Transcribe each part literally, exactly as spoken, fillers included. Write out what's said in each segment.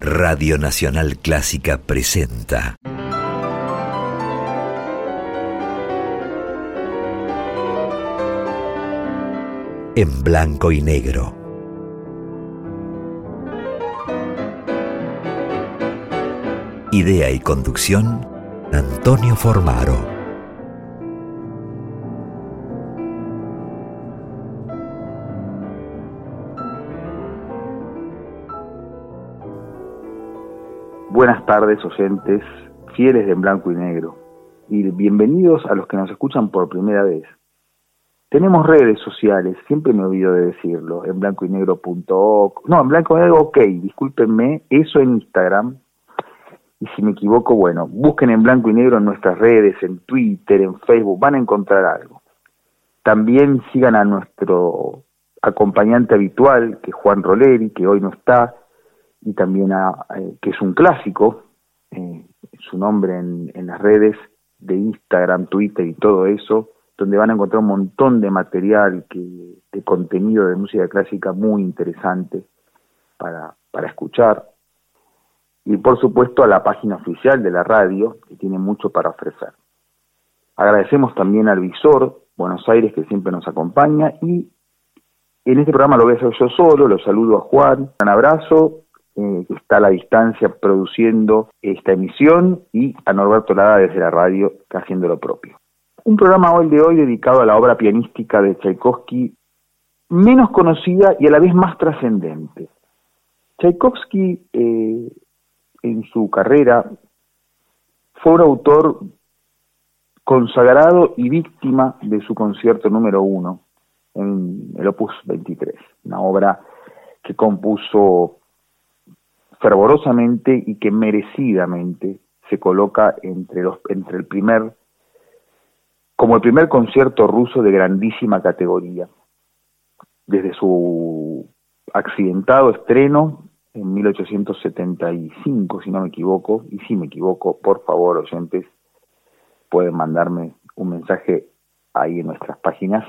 Radio Nacional Clásica presenta En Blanco y Negro. Idea y conducción, Antonio Formaro. Buenas tardes, oyentes fieles de En Blanco y Negro, y bienvenidos a los que nos escuchan por primera vez. Tenemos redes sociales, siempre me olvido de decirlo, en blanco y negro punto org, no, en blanco y negro, ok, discúlpenme, eso en Instagram, y si me equivoco, bueno, busquen En Blanco y Negro en nuestras redes, en Twitter, en Facebook, van a encontrar algo. También sigan a nuestro acompañante habitual, que es Juan Roleri, que hoy no está, y también a, eh, que es un clásico, eh, su nombre en, en las redes de Instagram, Twitter y todo eso, donde van a encontrar un montón de material, que, de contenido de música clásica muy interesante para, para escuchar. Y por supuesto a la página oficial de la radio, que tiene mucho para ofrecer. Agradecemos también al Visor Buenos Aires, que siempre nos acompaña, y en este programa lo voy a hacer yo solo, lo saludo a Juan, un abrazo, eh, que está a la distancia produciendo esta emisión, y a Norberto Lada desde la radio, que está haciendo lo propio. Un programa hoy de hoy dedicado a la obra pianística de Tchaikovsky, menos conocida y a la vez más trascendente. Tchaikovsky, eh, en su carrera, fue un autor consagrado y víctima de su concierto número uno, en el Opus veintitrés, una obra que compuso fervorosamente y que merecidamente se coloca entre los entre el primer como el primer concierto ruso de grandísima categoría. Desde su accidentado estreno en mil ochocientos setenta y cinco, si no me equivoco, y si me equivoco, por favor, oyentes, pueden mandarme un mensaje ahí en nuestras páginas.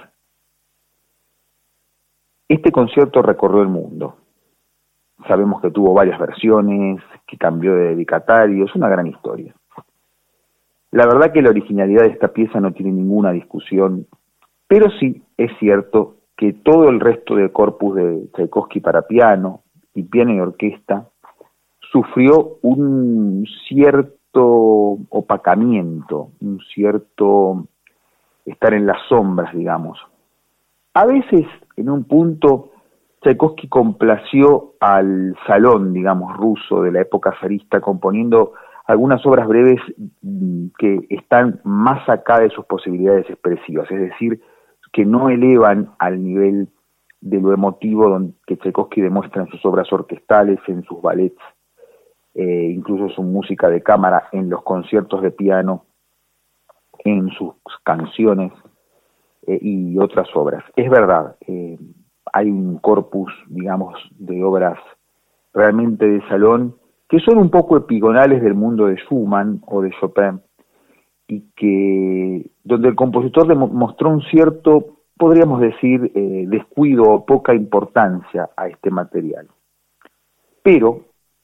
Este concierto recorrió el mundo. Sabemos que tuvo varias versiones, que cambió de dedicatario, es una gran historia. La verdad que la originalidad de esta pieza no tiene ninguna discusión, pero sí es cierto que todo el resto del corpus de Tchaikovsky para piano, y piano y orquesta, sufrió un cierto opacamiento, un cierto estar en las sombras, digamos. A veces, en un punto, Tchaikovsky complació al salón, digamos, ruso de la época zarista, componiendo algunas obras breves que están más acá de sus posibilidades expresivas, es decir, que no elevan al nivel de lo emotivo que Tchaikovsky demuestra en sus obras orquestales, en sus ballets, eh, incluso su música de cámara, en los conciertos de piano, en sus canciones eh, y otras obras. Es verdad, eh, hay un corpus, digamos, de obras realmente de salón, que son un poco epigonales del mundo de Schumann o de Chopin, y que donde el compositor demostró un cierto, podríamos decir, eh, descuido o poca importancia a este material. Pero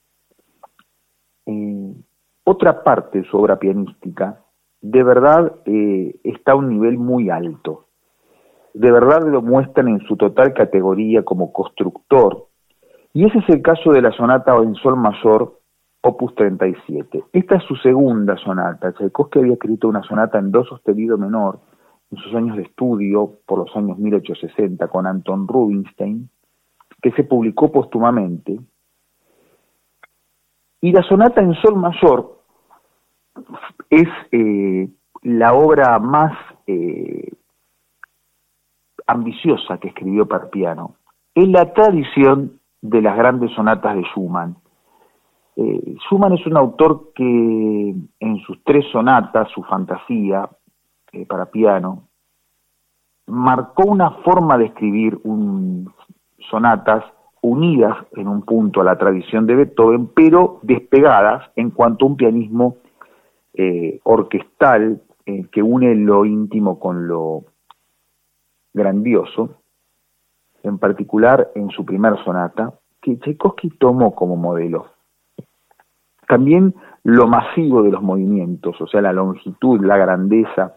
eh, otra parte de su obra pianística, de verdad, eh, está a un nivel muy alto. De verdad lo muestran en su total categoría como constructor, y ese es el caso de la sonata en sol mayor, Opus treinta y siete. Esta es su segunda sonata. Tchaikovsky había escrito una sonata en do sostenido menor en sus años de estudio, por los años mil ochocientos sesenta, con Anton Rubinstein, que se publicó póstumamente. Y la sonata en sol mayor es eh, la obra más eh, ambiciosa que escribió para piano, en la tradición de las grandes sonatas de Schumann. Eh, Schumann es un autor que en sus tres sonatas, su fantasía eh, para piano, marcó una forma de escribir un, sonatas unidas en un punto a la tradición de Beethoven, pero despegadas en cuanto a un pianismo eh, orquestal eh, que une lo íntimo con lo grandioso, en particular en su primer sonata, que Tchaikovsky tomó como modelo. También lo masivo de los movimientos, o sea, la longitud, la grandeza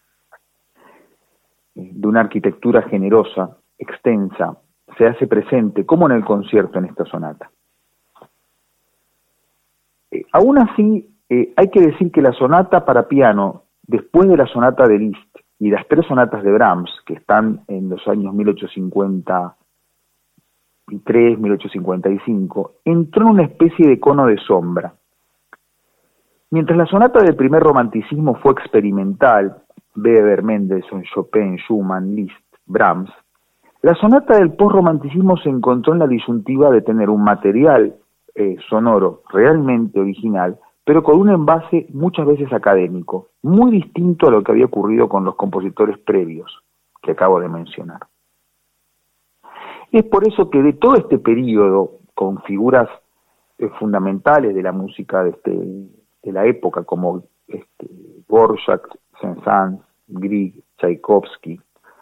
de una arquitectura generosa, extensa, se hace presente, como en el concierto en esta sonata. Eh, aún así, eh, hay que decir que la sonata para piano, después de la sonata de Liszt y las tres sonatas de Brahms, que están en los años mil ochocientos cincuenta y tres, mil ochocientos cincuenta y cinco, entró en una especie de cono de sombra. Mientras la sonata del primer romanticismo fue experimental, Weber, Mendelssohn, Chopin, Schumann, Liszt, Brahms, la sonata del postromanticismo se encontró en la disyuntiva de tener un material eh, sonoro realmente original, pero con un envase muchas veces académico, muy distinto a lo que había ocurrido con los compositores previos que acabo de mencionar. Es por eso que de todo este periodo, con figuras eh, fundamentales de la música de, este, de la época, como este, Dvorak, Saint-Saëns, Grieg, Tchaikovsky,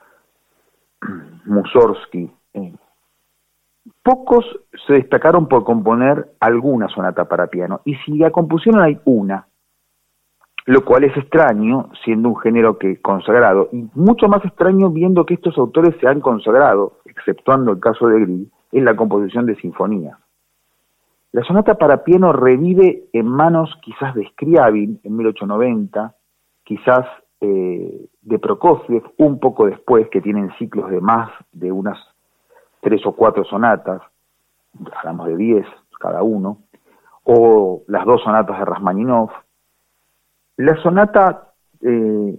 Mussorgsky, eh, pocos se destacaron por componer alguna sonata para piano, y si la compusieron hay una, lo cual es extraño, siendo un género que consagrado, y mucho más extraño viendo que estos autores se han consagrado, exceptuando el caso de Grieg, en la composición de sinfonías. La sonata para piano revive en manos quizás de Scriabin en mil ochocientos noventa, quizás eh, de Prokofiev un poco después, que tienen ciclos de más de unas tres o cuatro sonatas, hablamos de diez cada uno, o las dos sonatas de Rachmaninoff. La sonata eh,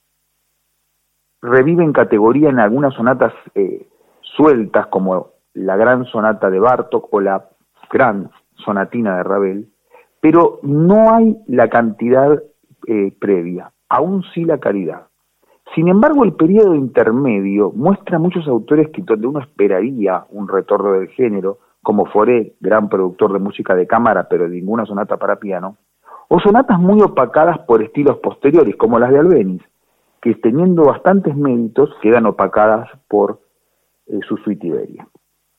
revive en categoría en algunas sonatas eh, sueltas, como la gran sonata de Bartók o la gran sonatina de Ravel, pero no hay la cantidad eh, previa, aún sí la calidad. Sin embargo, el periodo intermedio muestra muchos autores que donde uno esperaría un retorno del género, como Fauré, gran productor de música de cámara, pero de ninguna sonata para piano, o sonatas muy opacadas por estilos posteriores, como las de Albéniz, que teniendo bastantes méritos, quedan opacadas por eh, su suite Iberia.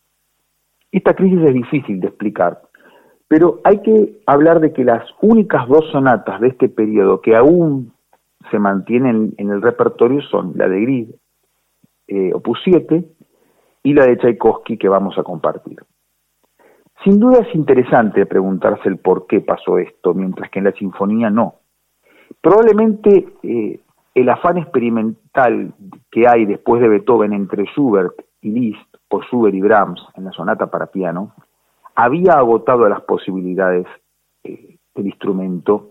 Esta crisis es difícil de explicar, pero hay que hablar de que las únicas dos sonatas de este periodo que aún se mantienen en el repertorio son la de Grieg, eh, opus siete, y la de Tchaikovsky, que vamos a compartir. Sin duda es interesante preguntarse el por qué pasó esto, mientras que en la sinfonía no. Probablemente eh, el afán experimental que hay después de Beethoven entre Schubert y Liszt, o Schubert y Brahms en la sonata para piano, había agotado las posibilidades eh, del instrumento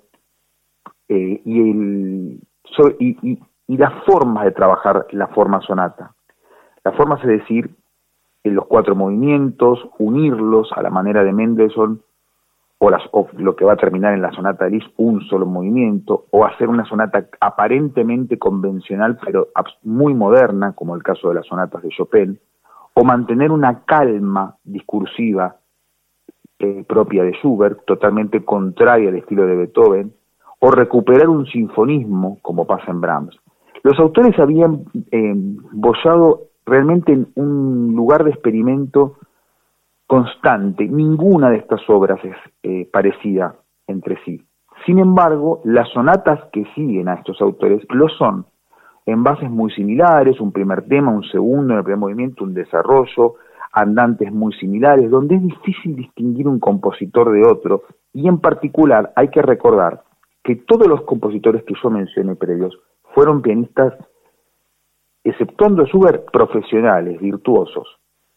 eh, y, el, so, y, y, y las formas de trabajar la forma sonata. La forma es decir, en los cuatro movimientos, unirlos a la manera de Mendelssohn, o, las, o lo que va a terminar en la sonata de Liszt, un solo movimiento, o hacer una sonata aparentemente convencional, pero muy moderna, como el caso de las sonatas de Chopin, o mantener una calma discursiva eh, propia de Schubert, totalmente contraria al estilo de Beethoven, o recuperar un sinfonismo, como pasa en Brahms. Los autores habían eh, bollado realmente en un lugar de experimento constante. Ninguna de estas obras es eh, parecida entre sí. Sin embargo, las sonatas que siguen a estos autores lo son, en bases muy similares, un primer tema, un segundo, en el primer movimiento, un desarrollo, andantes muy similares, donde es difícil distinguir un compositor de otro, y en particular hay que recordar que todos los compositores que yo mencioné previos fueron pianistas, exceptuando Schubert, profesionales, virtuosos,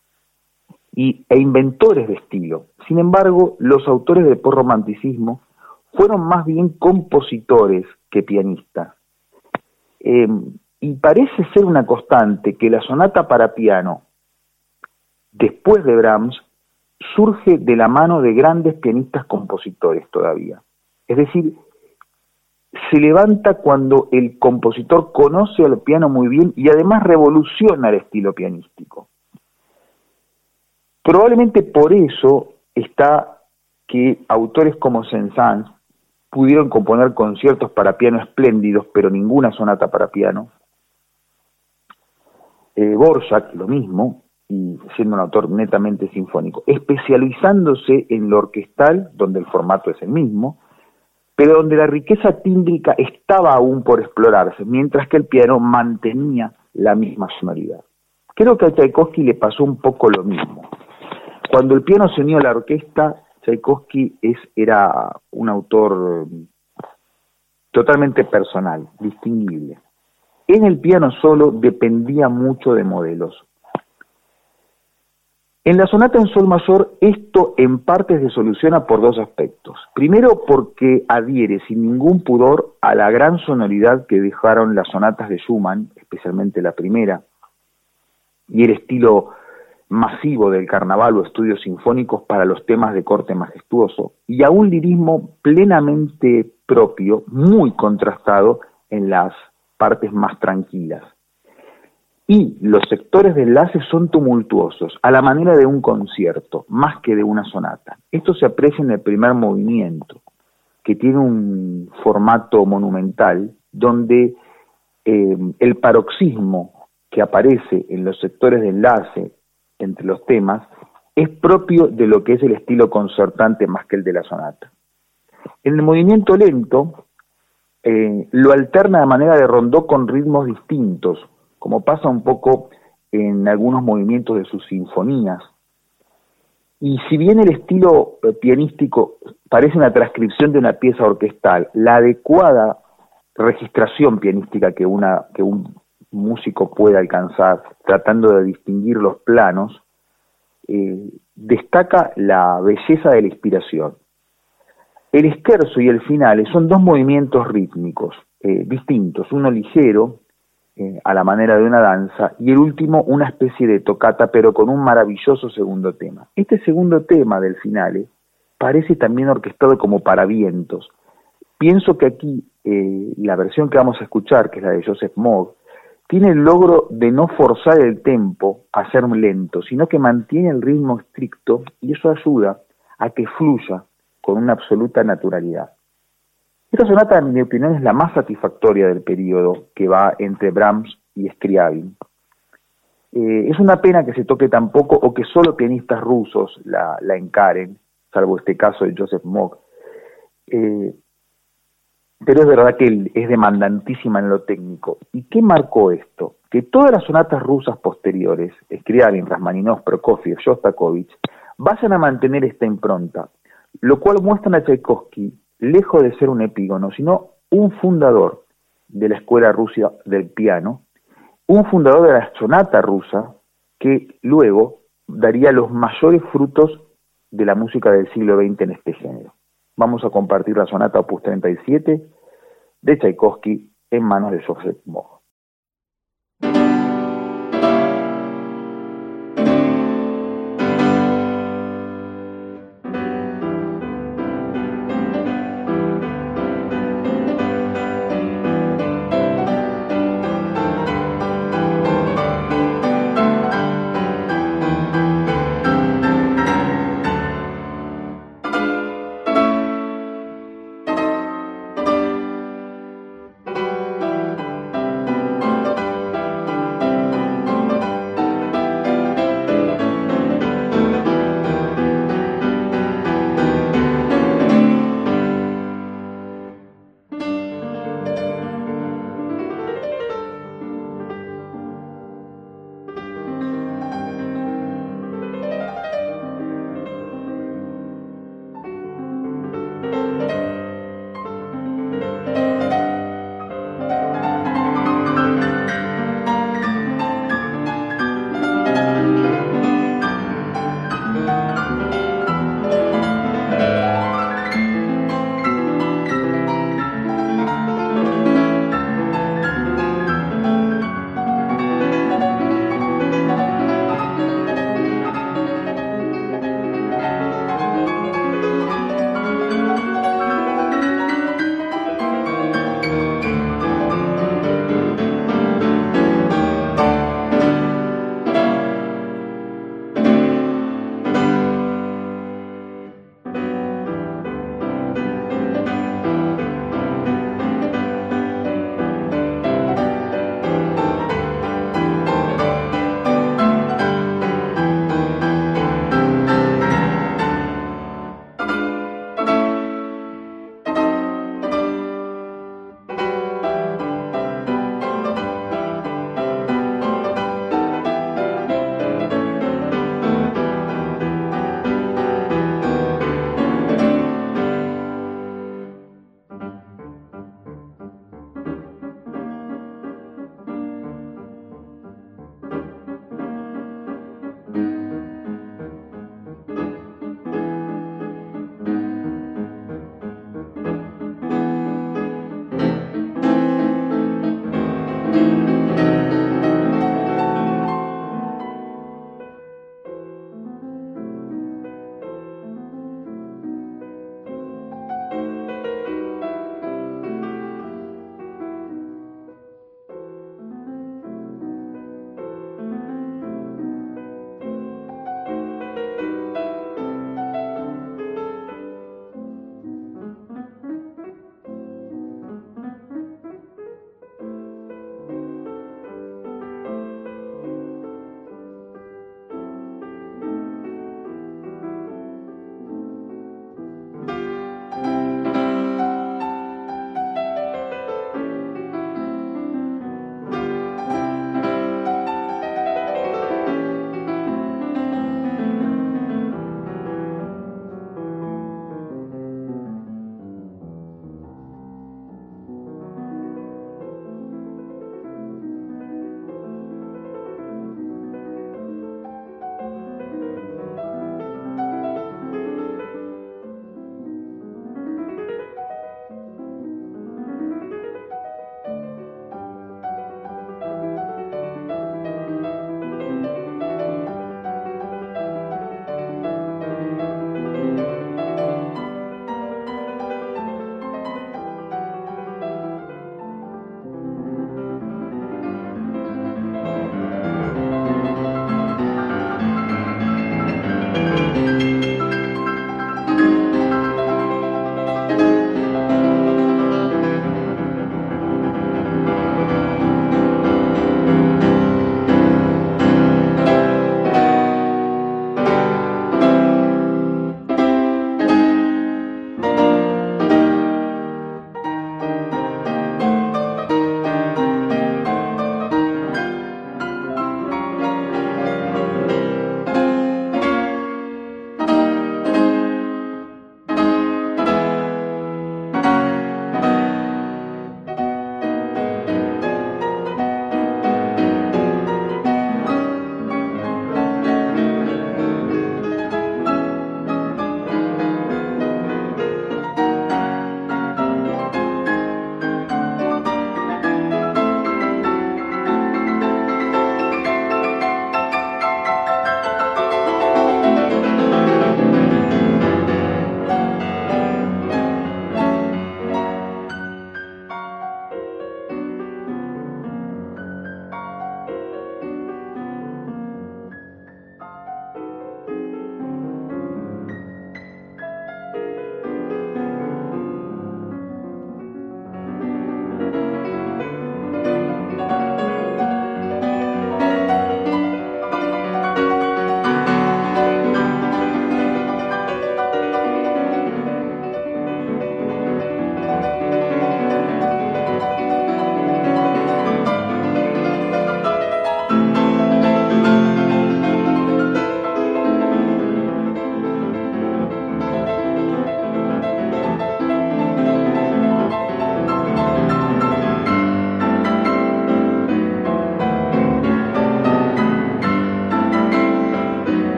y, e inventores de estilo. Sin embargo, los autores del postromanticismo fueron más bien compositores que pianistas. Eh, y parece ser una constante que la sonata para piano, después de Brahms, surge de la mano de grandes pianistas compositores todavía. Es decir, se levanta cuando el compositor conoce al piano muy bien y además revoluciona el estilo pianístico. Probablemente por eso está que autores como Saint-Saëns pudieron componer conciertos para piano espléndidos, pero ninguna sonata para piano. Eh, Dvorak, lo mismo, y siendo un autor netamente sinfónico, especializándose en lo orquestal, donde el formato es el mismo, pero donde la riqueza tímbrica estaba aún por explorarse, mientras que el piano mantenía la misma sonoridad. Creo que a Tchaikovsky le pasó un poco lo mismo. Cuando el piano se unió a la orquesta, Tchaikovsky es, era un autor totalmente personal, distinguible. En el piano solo dependía mucho de modelos. En la sonata en sol mayor, esto en parte se soluciona por dos aspectos. Primero, porque adhiere sin ningún pudor a la gran sonoridad que dejaron las sonatas de Schumann, especialmente la primera, y el estilo masivo del carnaval o estudios sinfónicos para los temas de corte majestuoso, y a un lirismo plenamente propio, muy contrastado en las partes más tranquilas. Y los sectores de enlace son tumultuosos, a la manera de un concierto, más que de una sonata. Esto se aprecia en el primer movimiento, que tiene un formato monumental, donde eh, el paroxismo que aparece en los sectores de enlace entre los temas es propio de lo que es el estilo concertante más que el de la sonata. En el movimiento lento, eh, lo alterna de manera de rondó con ritmos distintos, como pasa un poco en algunos movimientos de sus sinfonías. Y si bien el estilo pianístico parece una transcripción de una pieza orquestal, la adecuada registración pianística que, una, que un músico puede alcanzar, tratando de distinguir los planos, eh, destaca la belleza de la inspiración. El scherzo y el finale son dos movimientos rítmicos eh, distintos, uno ligero, Eh, a la manera de una danza, y el último una especie de tocata, pero con un maravilloso segundo tema. Este segundo tema del finale parece también orquestado como para vientos. Pienso que aquí eh, la versión que vamos a escuchar, que es la de Joseph Mogg, tiene el logro de no forzar el tempo a ser lento, sino que mantiene el ritmo estricto, y eso ayuda a que fluya con una absoluta naturalidad. Esta sonata, en mi opinión, es la más satisfactoria del periodo que va entre Brahms y Scriabin. Eh, es una pena que se toque tan poco o que solo pianistas rusos la, la encaren, salvo este caso de Joseph Mogg. Eh, pero es verdad que es demandantísima en lo técnico. ¿Y qué marcó esto? Que todas las sonatas rusas posteriores, Scriabin, Rachmaninoff, Prokofiev, Shostakovich, vayan a mantener esta impronta, lo cual muestra a Tchaikovsky lejos de ser un epígono, sino un fundador de la escuela rusa del piano, un fundador de la sonata rusa, que luego daría los mayores frutos de la música del siglo veinte en este género. Vamos a compartir la sonata opus treinta y siete de Tchaikovsky en manos de Joseph Mogg.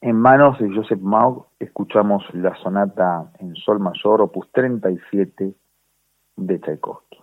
En manos de Joseph Maug escuchamos la sonata en sol mayor, opus treinta y siete de Tchaikovsky.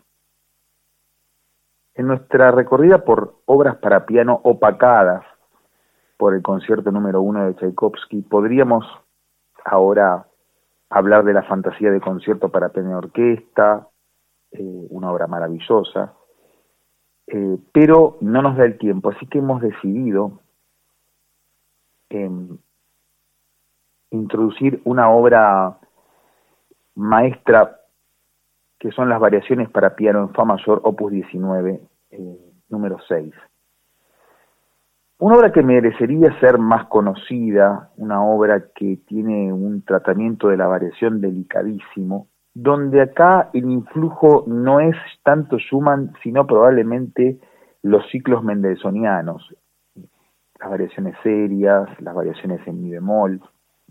En nuestra recorrida por obras para piano opacadas por el concierto número uno de Tchaikovsky, podríamos ahora hablar de la fantasía de concierto para piano y orquesta, eh, una obra maravillosa, eh, pero no nos da el tiempo, así que hemos decidido eh, introducir una obra maestra que son las variaciones para piano en fa mayor, opus diecinueve, eh, número seis. Una obra que merecería ser más conocida, una obra que tiene un tratamiento de la variación delicadísimo, donde acá el influjo no es tanto Schumann, sino probablemente los ciclos mendelssohnianos, las variaciones serias, las variaciones en mi bemol,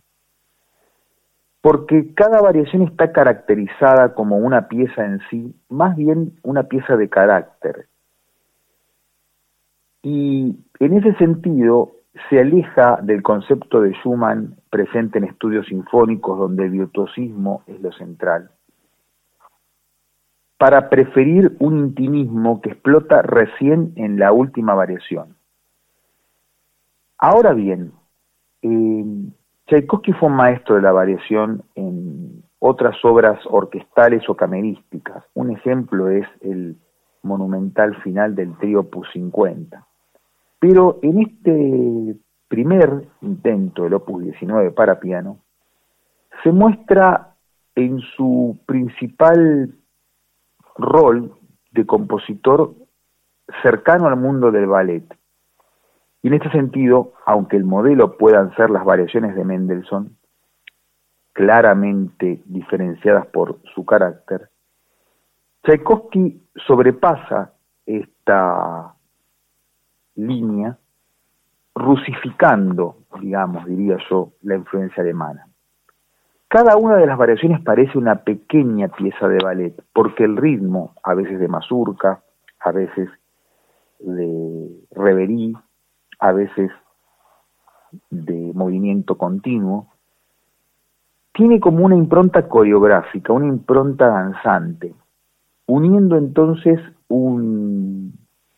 porque cada variación está caracterizada como una pieza en sí, más bien una pieza de carácter. Y en ese sentido se aleja del concepto de Schumann presente en estudios sinfónicos donde el virtuosismo es lo central, para preferir un intimismo que explota recién en la última variación. Ahora bien, eh, Tchaikovsky fue un maestro de la variación en otras obras orquestales o camerísticas. Un ejemplo es el monumental final del trío opus cincuenta. Pero en este primer intento del opus diecinueve para piano, se muestra en su principal rol de compositor cercano al mundo del ballet. Y en este sentido, aunque el modelo puedan ser las variaciones de Mendelssohn, claramente diferenciadas por su carácter, Tchaikovsky sobrepasa esta línea, rusificando, digamos, diría yo, la influencia alemana. Cada una de las variaciones parece una pequeña pieza de ballet, porque el ritmo, a veces de mazurca, a veces de reverie, a veces de movimiento continuo, tiene como una impronta coreográfica, una impronta danzante, uniendo entonces un,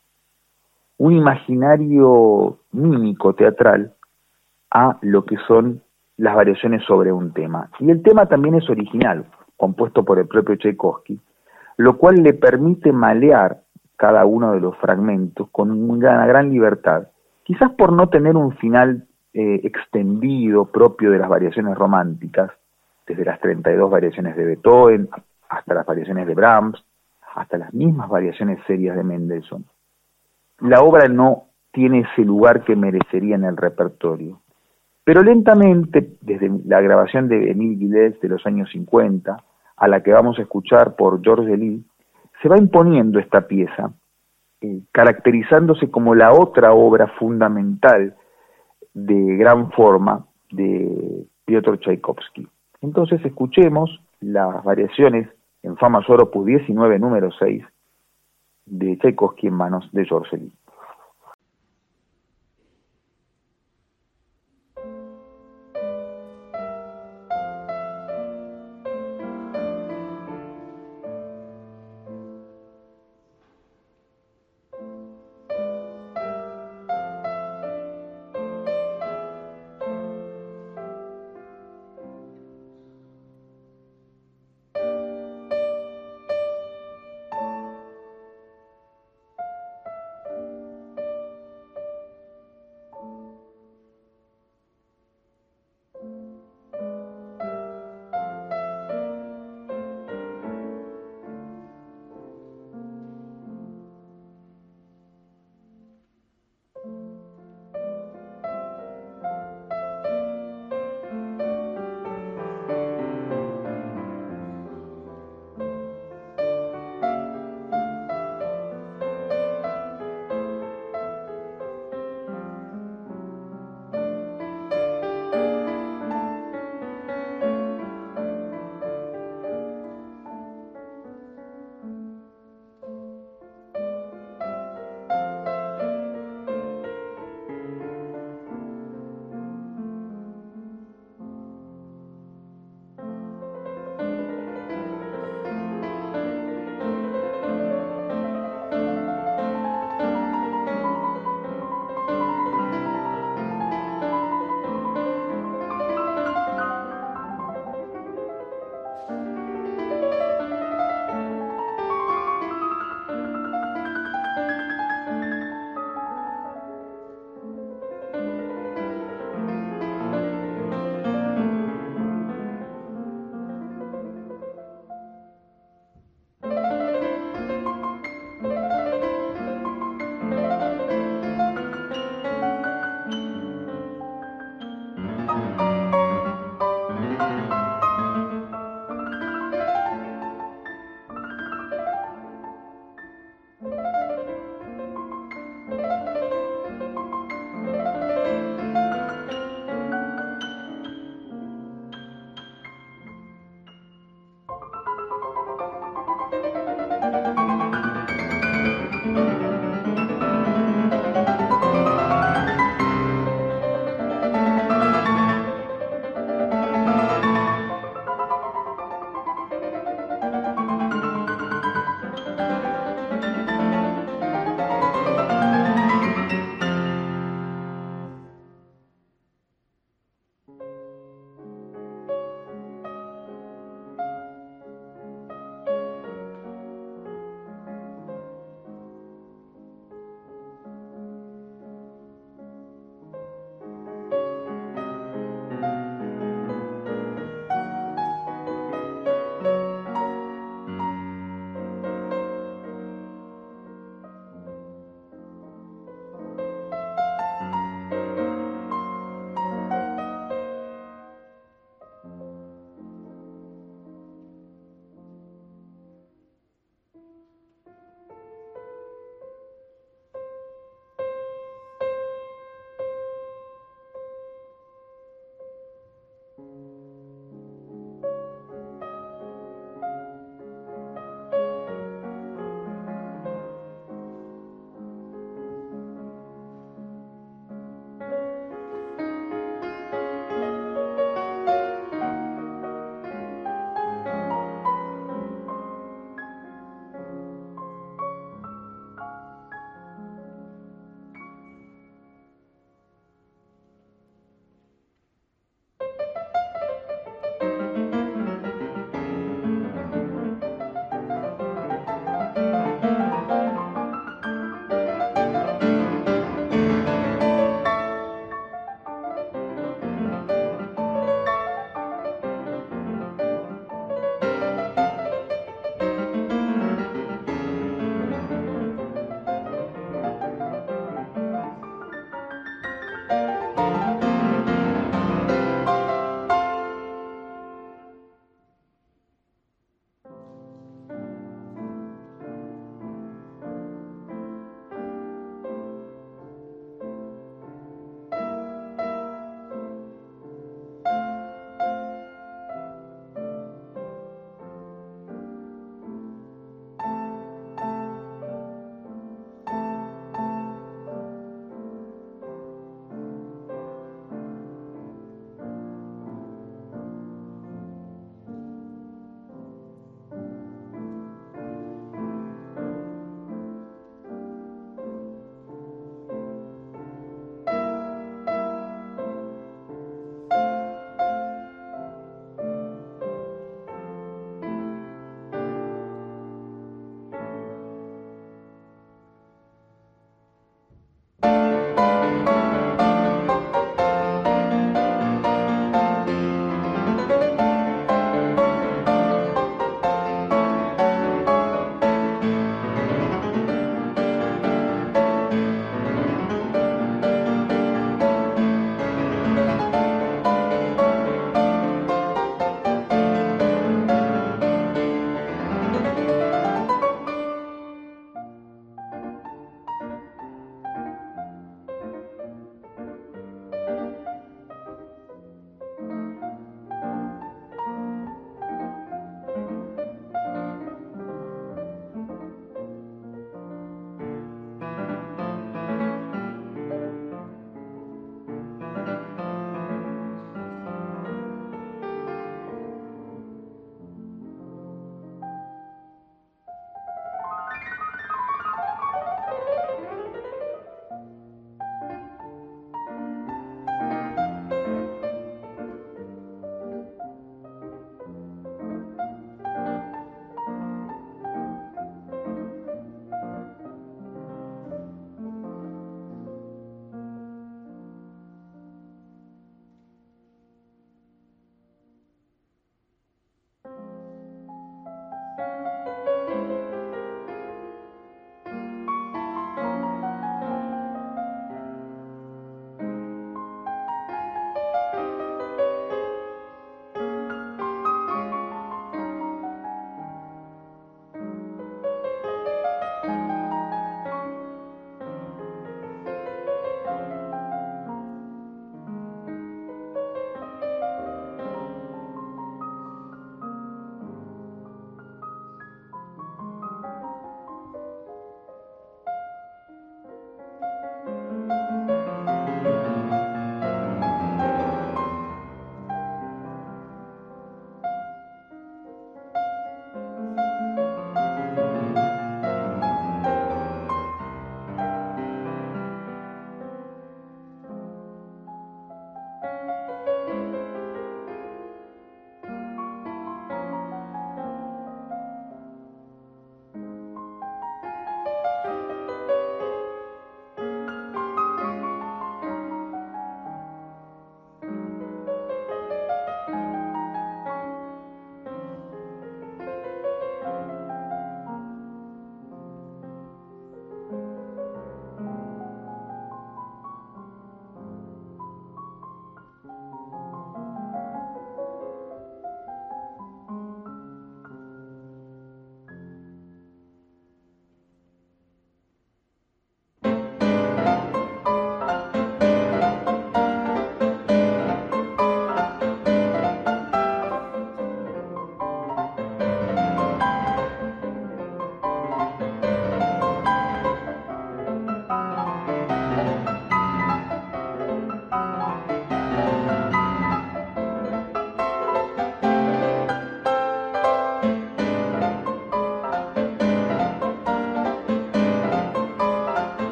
un imaginario mímico teatral a lo que son las variaciones sobre un tema. Y el tema también es original, compuesto por el propio Tchaikovsky, lo cual le permite malear cada uno de los fragmentos con una gran libertad, quizás por no tener un final eh, extendido propio de las variaciones románticas, desde las treinta y dos variaciones de Beethoven, hasta las variaciones de Brahms, hasta las mismas variaciones serias de Mendelssohn. La obra no tiene ese lugar que merecería en el repertorio. Pero lentamente, desde la grabación de Émile Guillet de los años cincuenta, a la que vamos a escuchar por George Elie, se va imponiendo esta pieza, eh, caracterizándose como la otra obra fundamental de gran forma de Piotr Tchaikovsky. Entonces escuchemos las variaciones en fa mayor opus diecinueve número seis de Tchaikovsky en manos de George Elie.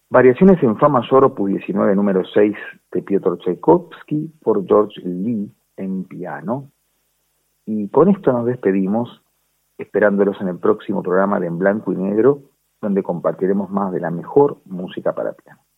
Variaciones en Fa mayor, opus diecinueve, número seis, de Piotr Tchaikovsky, por George Lee, en piano. Y con esto nos despedimos, esperándolos en el próximo programa de En Blanco y Negro, donde compartiremos más de la mejor música para piano.